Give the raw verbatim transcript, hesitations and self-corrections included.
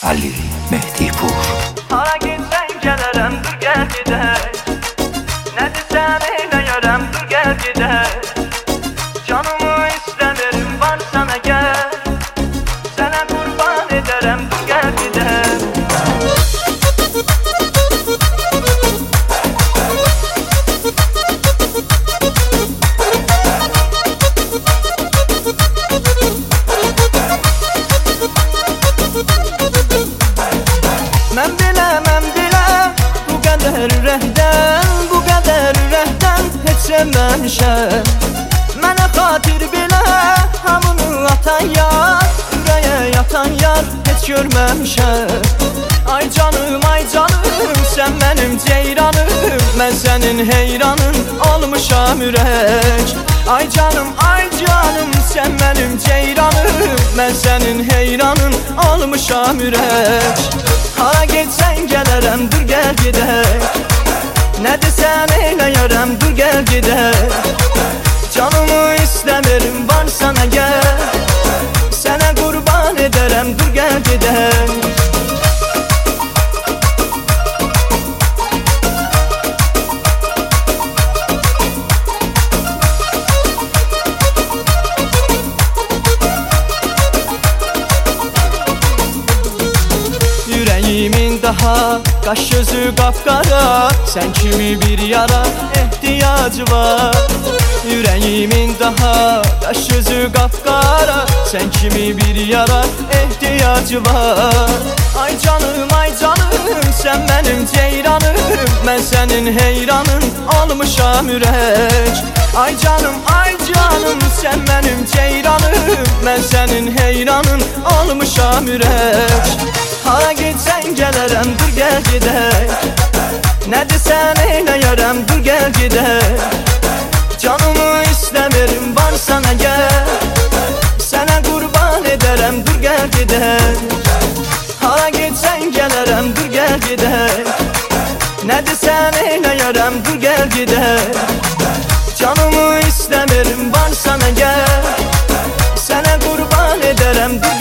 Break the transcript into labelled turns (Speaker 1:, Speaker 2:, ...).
Speaker 1: Ali Mehdipur.
Speaker 2: Hara gitsen gələrəm, dur gəl gedək. Nə desən eyləyərəm, dur gəl gedək. Canımı istəmirim, varsan əgər, sənə qurban edərəm, dur gəl gedək. Mən bilə, mən bilə, bu qədər ürəkdən, bu qədər ürəkdən heç sevməmişəm. Mənə xatir bilə, hamını atan yar, ürəyə yatan yar heç görməmişəm. Ay canım, ay canım, sən mənim ceyranım, mən sənin heyranın olmuşam ürək. Ay canım, ay canım, sən mənim ceyranım, mən sənin heyranın olmuşam ürək. Hara getsən gələrəm, dur gəl gedək. Nə desən eyləyərəm, dur gəl gedək. Canımı istəmirim, varsan əgər, sənə qurban edərəm, dur gəl gedək. Yüreğimin daha qaş gözü qapqara, sən kimi bir yara ehtiyacı var. Yüreğimin daha qaş gözü qapqara, sən kimi bir yara ehtiyacı var. Ay canım, ay canım, sən mənim ceyranım, mən sənin heyranın olmuşam ürək. Ay canım, ay canım, sən mənim ceyranım, mən sənin heyranın olmuşam ürək. Hara getsən gələrəm, dur gəl gedək. Nə desən eyləyərəm, dur gəl gedək. Canımı istəmirim, varsan əgər, sənə qurban edərəm, dur gəl gedək. Hara getsən gələrəm, dur gəl gedək. Nə desən eyləyərəm, dur gəl gedək. Canımı istəmirim, varsan əgər, sənə qurban edərəm, dur